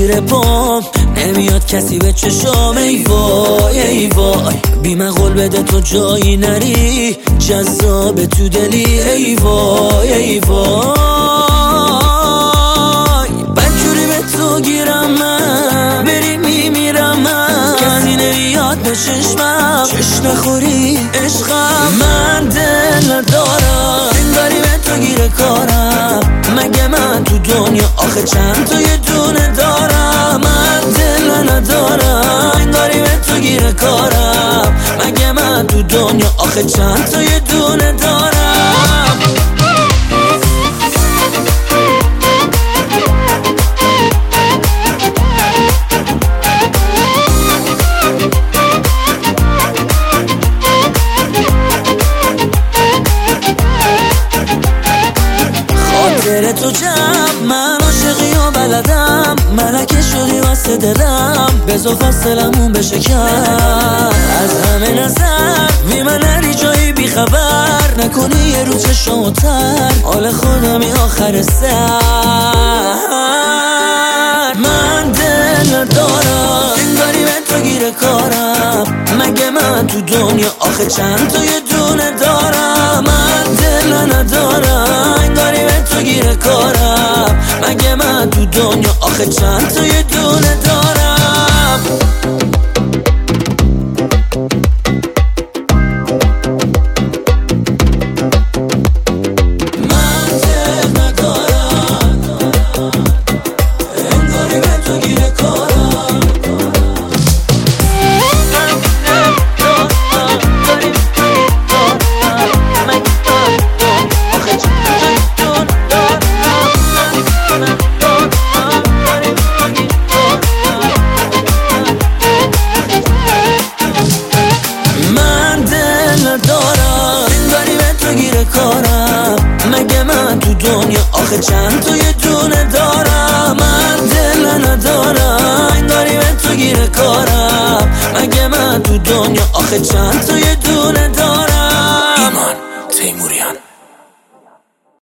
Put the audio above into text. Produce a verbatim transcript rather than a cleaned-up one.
زیر پام نمیاد کسی به چشام. ای وای ای وای بی من قول بده تو جایی نری، جذاب تو دلی. ای وای ای وای بدجوری به تو گیرم من، بری میمیرم من، کسی نمیاد به چشمم، چشم نخوری عشقم. من دل ندارم انگاری به تو گیره کارم، مگه من تو دنیا آخه چند تا یه دونه دارم. من دل ندارم انگاری به تو گیره کارم، مگه من تو دنیا آخه چند تا یه دونه دارم. خاطر تو جمع من عاشقی و بلدم، ملکه شدی واسه دلم، بزا فاصلمون بشه کم. از همه نظر بی من نری جایی بی خبر، نکنی یه رو چشم تر، حال خودمی آخر سر. من دل ندارم انگاری به تو گیره کارم، مگه من تو دنیا آخه چند تا یه دونه دارم. من دل ندارم انگاری به تو گیره کارم، مگه من تو دنیا آخه چند تا یه دونه دارم. من دل ندارم انگاری به تو گیره کارم، کارم، مگه من تو دنیا آخه چند تا یه دونه دارم. من دل ندارم انگاری به تو گیره کارم، مگه من تو دنیا آخه چند تا یه دونه دارم. ایمان تیموریان.